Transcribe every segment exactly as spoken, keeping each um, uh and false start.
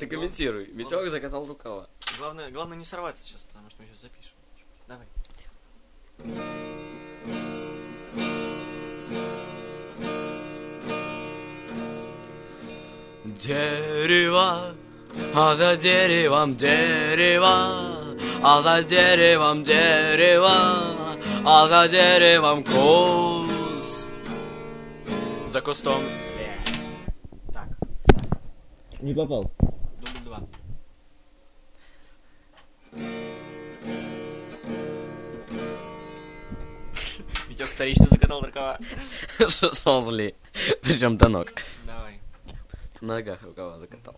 ты комментируй. Митёк закатал рукава. Главное, главное не сорваться сейчас, потому что мы сейчас запишем. Давай. Дерево, а за деревом дерево, а за деревом дерево, а за деревом куст. За кустом. Так. Не попал. Дубль два. Витёк вторично закатал рукава. Сползли. Причем до ног. Давай. На ногах рукава закатал.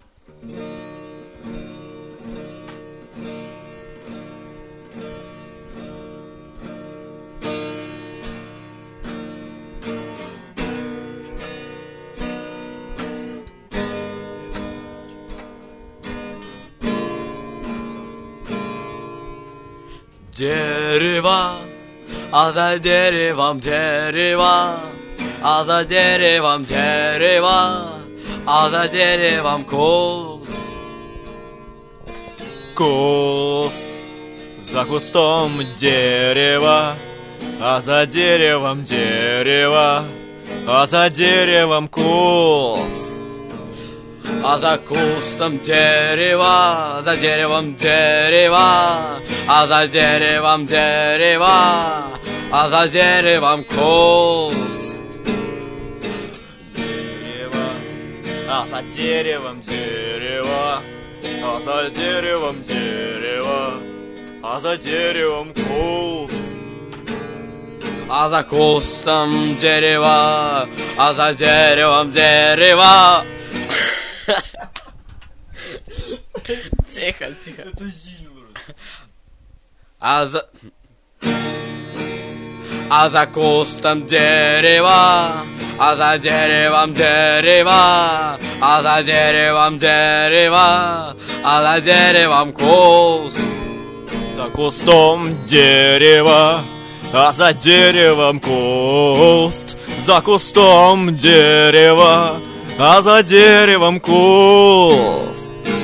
Дерево, а за деревом дерево, а за деревом дерево, а за деревом куст. Куст. За кустом дерево, а за деревом дерево, а за деревом куст. А за кустом дерева, за деревом дерева, а за деревом дерева, а за деревом куст. Дерево, а за деревом дерево, а за деревом дерево, а за деревом куст. А за кустом дерева, а за деревом дерева. Тихо, тихо. Это сильно. А за... А за кустом дерева, а за деревом дерева, а за деревом дерева, а за деревом куст. За кустом дерева, а за деревом куст. За кустом дерева, а за деревом куст.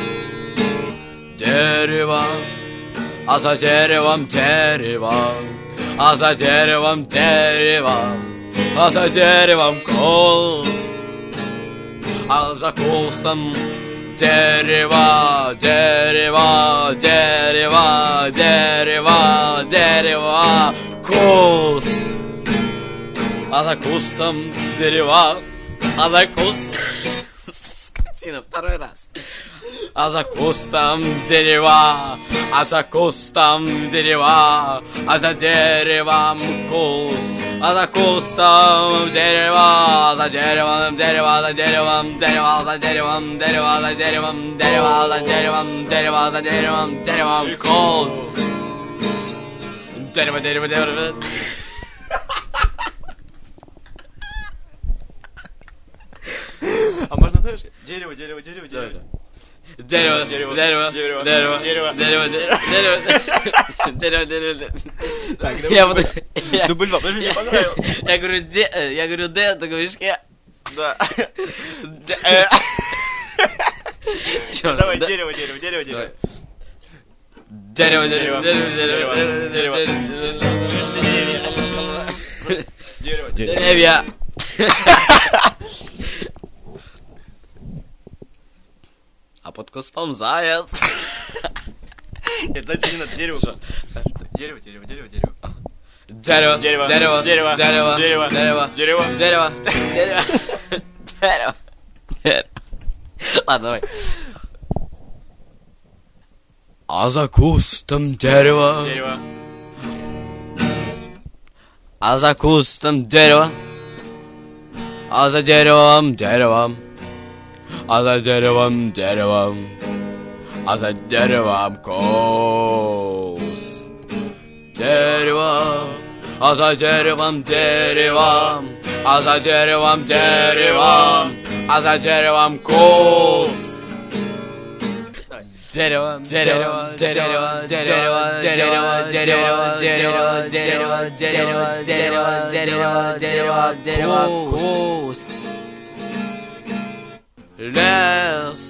Дерево, а за деревом дерево, а за деревом дерево, а за деревом куст. А за кустом дерево, дерево, дерево, дерево, дерево, куст. А за кустом дерева, а за кустом... Скотина, второй раз. А за кустом дерева, а за кустом дерева, а за деревом куст. А за кустом дерева, за деревом дерева, за деревом дерева, за деревом дерева, за деревом дерева, за деревом дерева, за деревом деревом куст. Дерево, дерево, дерево. А можно, знаешь, дерево, дерево, дерево, дерево. Дерево, дерево, дерево, дерево, дерево, дерево, дерево, дерево, дерево, дерево. Так, я буду... Дубль два, подожди, мне понравилось. Я говорю, Д, я говорю, Д, ты говоришь, я... Да. Чё, Давай, да? дерево, дерево, дерево, дерево. Дерево, дерево, дерево, дерево, Дерево, дерево, дерево, дерево. деревья. А под кустом заяц. Нет, зайца не надо, дерево просто. Дерево, дерево, дерево, дерево. Дерево, Дерево, дерево, дерево, дерево, дерево, дерево, дерево. дерево, дерево, дерево, дерево. Ладно, давай. А за кустом дерева, Дерево. а за кустом дерева, а за деревом деревом, а за деревом деревом, а за деревом куст. Дерево, а за деревом деревом, а за деревом деревом, а за деревом куст. Дерево, дерево, дерево, дерево, дерево, дерево, дерево, дерево, дерево, дерево, дерево, дерево, дерево, куст. Лес,